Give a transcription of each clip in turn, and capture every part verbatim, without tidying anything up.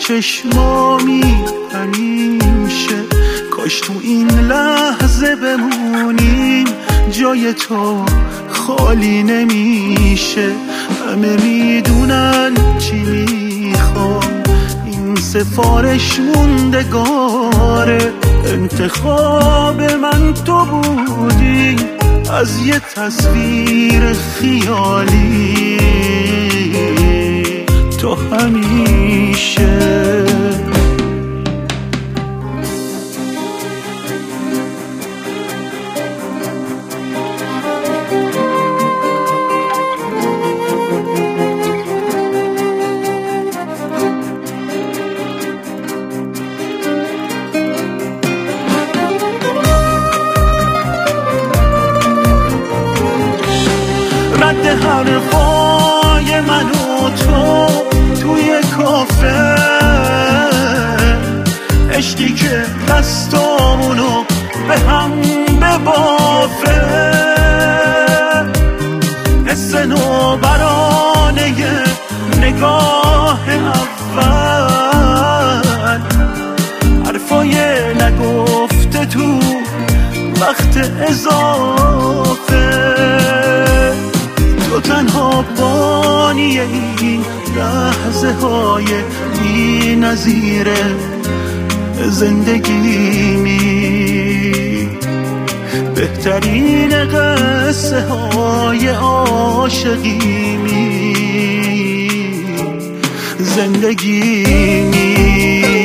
چشمامی همیشه. کاش تو این لحظه بمونیم، جای تو خالی نمیشه. همه میدونن چی میخوام، این سفارش موندگاره. انتخاب من تو بودی از یه تصویر خیالی، تو همیشه. رد حرفای من و تو توی کافه، عشقی که دستامونو به هم ببافه. حس نوبرانه نگاه اول، حرفای نگفته تو وقت اضافه. تو تنها بانی این لحظه های بی نظیر زندگیمی، بهترین قصه های عاشقیمی، زندگیمی.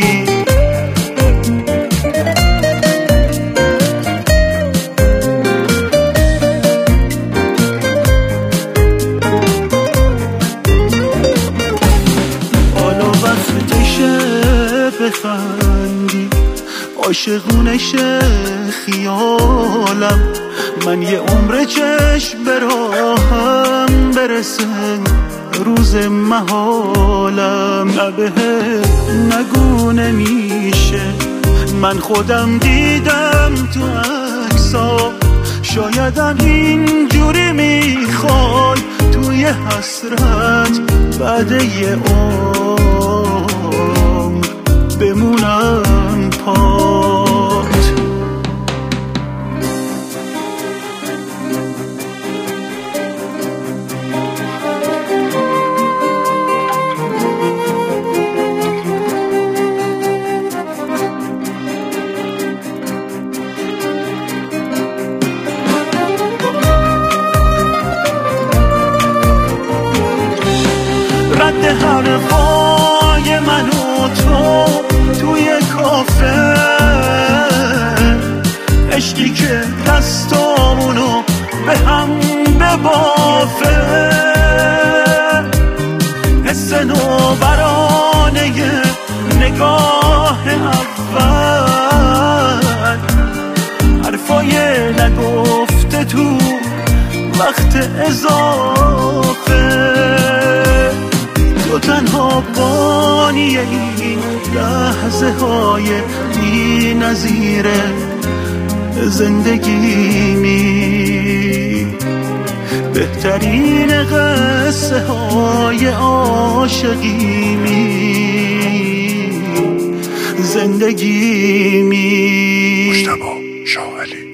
بخندی عاشقونش خیالم، من یه عمر چشم به راهم برسه روز محالم. نه بهت نگو نمیشه، من خودم دیدم تو عکسا. شایدم اینجوری میخوای توی حسرت بعد یه عمر بمونم پات. رد حرفای من و تو توی کافه، عشقی که دستامونو به هم ببافه. حس نوبرانه نگاه اول، حرفای نگفته تو وقت اضافه. تو تنها بانی این لحظه های بی نظیر زندگیمی، بهترین قصه های عاشقیمی، زندگیمی. مجتبی شاعلی.